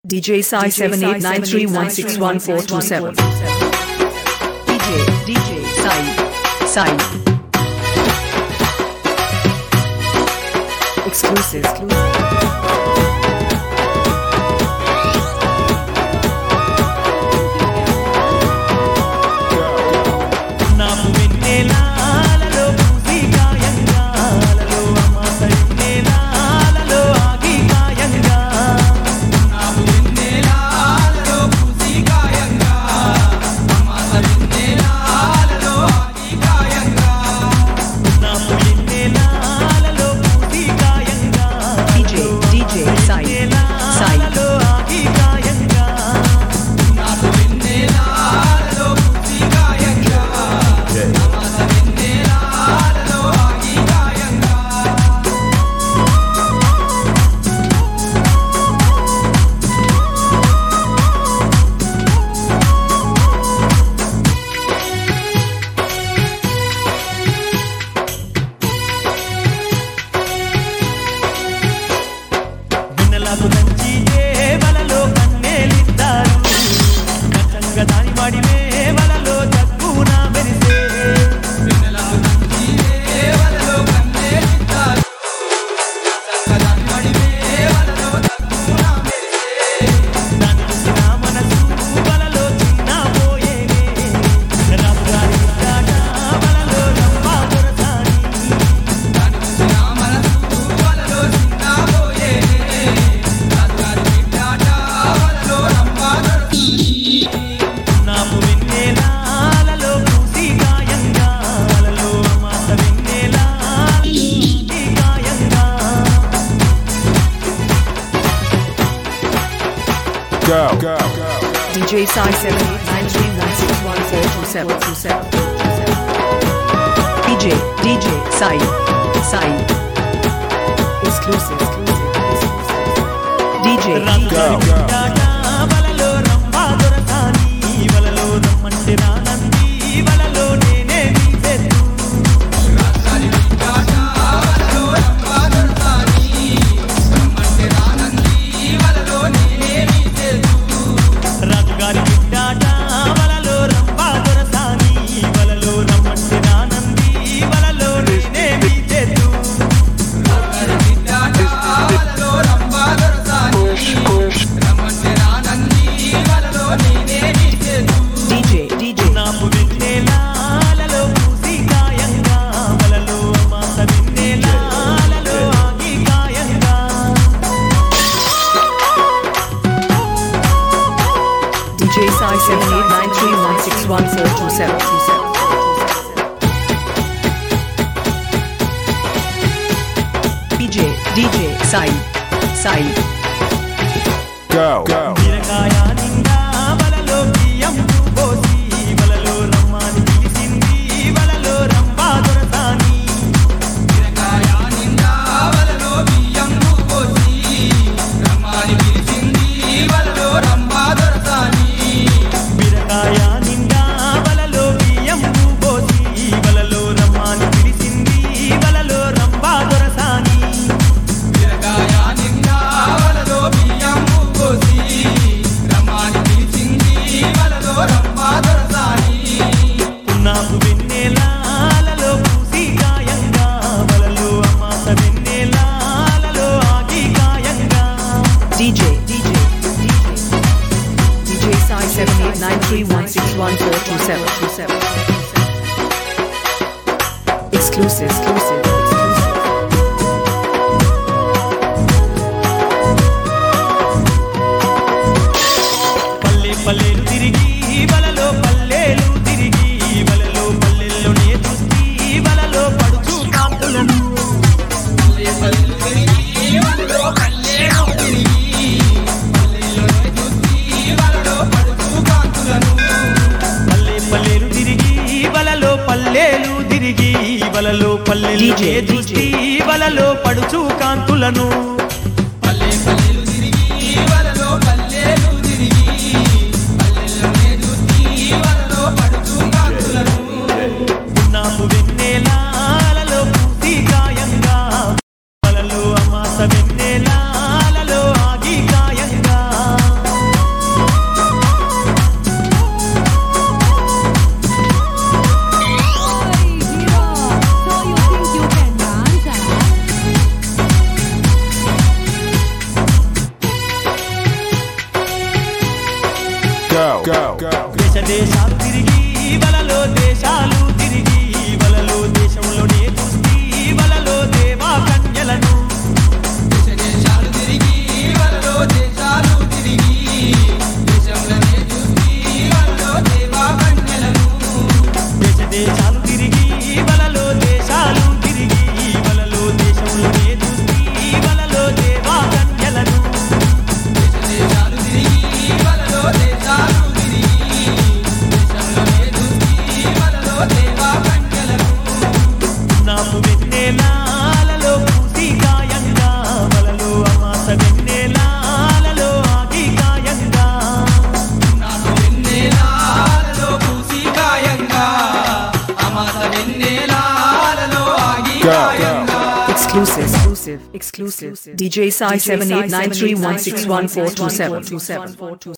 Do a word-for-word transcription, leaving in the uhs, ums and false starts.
D J Sai seven eight nine three one six one four two seven. D J D J Sai Sai exclusive. Go. Go. D J Sai seven eight nine three one six one four two seven two seven. D J D J Sai Sai exclusive. D J Go. Go. D J Sai seven eight nine three one six one four two seven two seven. D J D J Sai Sai Go. Go. D J D J D J Sai seven eight nine three one six one four two seven two seven. Exclusive, exclusive, exclusive. Palle palle dirigi balalo pallelu dirigi balalo pallello ne dusti balalo paduchu kaantulanu palle palle dirigi balalo pallelu dirigi pallello ne dusti balalo paduchu kaantulanu palle pallelu dirigi balalo pallelu dirigi balalo pallello ne dusti balalo paduchu kaantulanu palle pallelu dirigi balalo pallelu dirigi pallello ne dusti balalo paduchu kaantulanu నాపు వెన్నెలాలలో పూసి గాయంగా balalo amasa వెన్నెలాలలో ఆగి గాయంగా దేశ దేశాలు తిరిగి వలలో దేశాలు తిరిగి వలలో దేశంలోనే చూసి వలలో దేవా కన్యలను దేశ దేశాలు తిరిగి వలలో దేశాలు తిరిగి దేశంలోనే చూసి వలలో దేవా కన్యలను దేశ దేశాలు తిరిగి వలలో దేశాలు తిరిగి వలలో దేశంలోనే చూసి వలలో దేవా కన్యలను దేశ దేశాలు తిరిగి వలలో దేశాలు తిరిగి దేశంలోనే చూసి వలలో దేవా కన్యలను నాపు వెన్నెలాలలో పూసి గాయంగా వలలో అమాస వెన్నెలాలలో ఆగి గాయంగా నాకు వెన్నెలాలలో పూసి గాయంగా అమాస వెన్నెలాలలో ఆగి గాయంగా Exclusive, exclusive, exclusive. D J Sai seven eight nine three one six one four two seven.